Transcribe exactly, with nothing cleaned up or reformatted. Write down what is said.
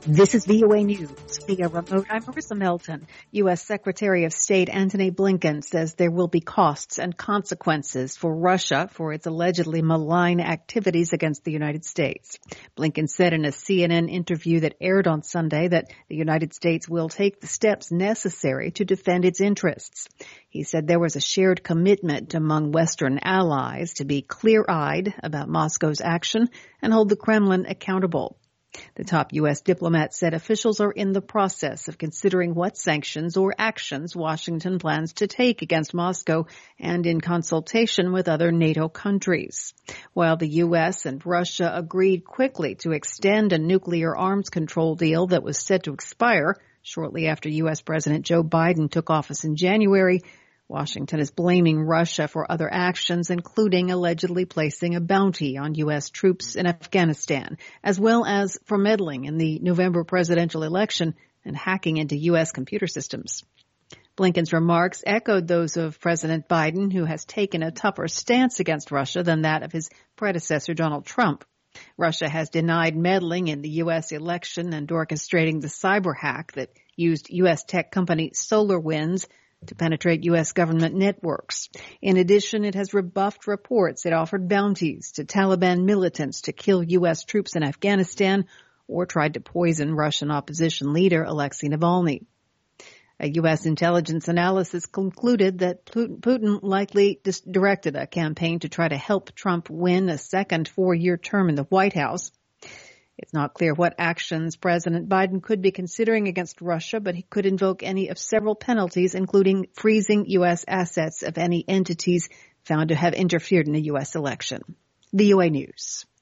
This is V O A News via remote. I'm Marissa Melton. U S. Secretary of State Antony Blinken says there will be costs and consequences for Russia for its allegedly malign activities against the United States. Blinken said in a C N N interview that aired on Sunday that the United States will take the steps necessary to defend its interests. He said there was a shared commitment among Western allies to be clear-eyed about Moscow's action and hold the Kremlin accountable. The top U S diplomat said officials are in the process of considering what sanctions or actions Washington plans to take against Moscow and in consultation with other NATO countries. While the U S and Russia agreed quickly to extend a nuclear arms control deal that was set to expire shortly after U S. President Joe Biden took office in January, Washington is blaming Russia for other actions, including allegedly placing a bounty on U S troops in Afghanistan, as well as for meddling in the November presidential election and hacking into U S computer systems. Blinken's remarks echoed those of President Biden, who has taken a tougher stance against Russia than that of his predecessor, Donald Trump. Russia has denied meddling in the U S election and orchestrating the cyber hack that used U S tech company SolarWinds to penetrate U S government networks. In addition, it has rebuffed reports it offered bounties to Taliban militants to kill U S troops in Afghanistan or tried to poison Russian opposition leader Alexei Navalny. A U S intelligence analysis concluded that Putin likely directed a campaign to try to help Trump win a second four-year term in the White House. It's not clear what actions President Biden could be considering against Russia, but he could invoke any of several penalties, including freezing U S assets of any entities found to have interfered in a U S election. V O A News.